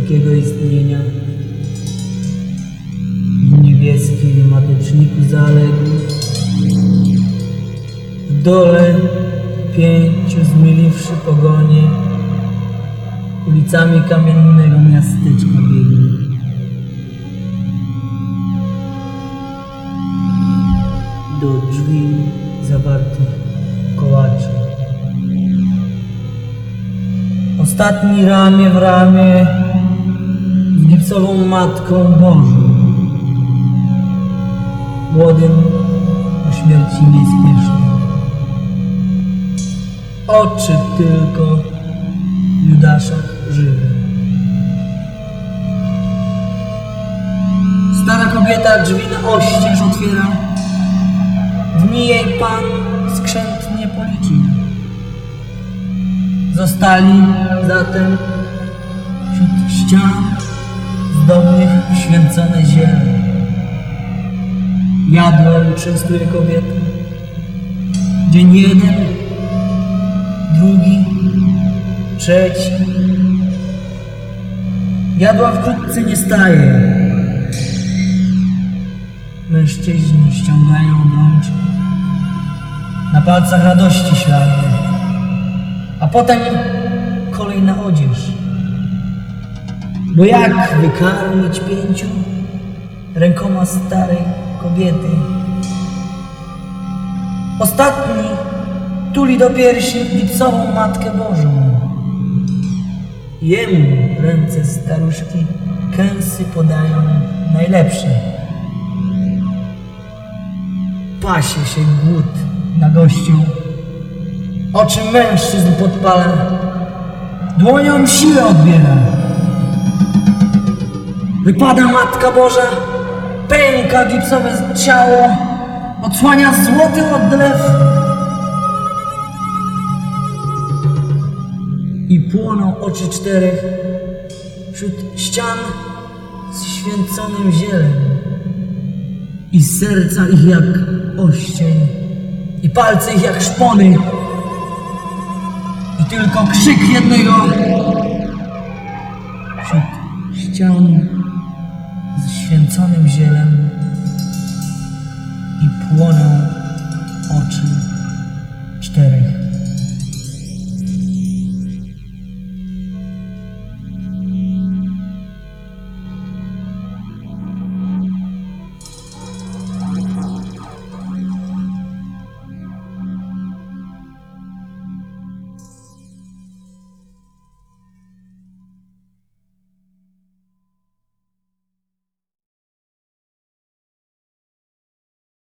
ludzkiego istnienia. W niebieskim mateczniku zaległ, w dole 5 zmieliwszy pogonie, ulicami kamiennego miasteczka biegnie. Do drzwi zawartych kołaczy. Ostatni ramię w ramię z gipsową Matką Bożą. Młodym do śmierci niespiesznie. Oczy tylko w Judaszach żywe. Stara kobieta drzwi na oścież otwiera. Dni jej Pan skrzętnie policzył. Zostali zatem wśród ścian zdobnych święcone ziele. Jadłem częstuje kobietę. Dzień jeden, drugi, trzeci. Jadła wkrótce nie staje. Mężczyźni ściągają obrączki. Na palcach radości ślady. A potem kolejna odzież. Bo jak wykarmić 5 rękoma starej kobiety? Ostatni tuli do piersi gipsową Matkę Bożą. Jemu ręce staruszki kęsy podają najlepsze. Pasie się głód na gościu. Oczy mężczyzn podpala. Dłonią siłę odbiera. Wypada Matka Boża, pęka gipsowe ciało, odsłania złoty odlew i płoną oczy 4 wśród ścian z święconym zielem i serca ich jak oścień i palce ich jak szpony i tylko krzyk jednego wśród ścian z święconym zielem i płoną oczy 4.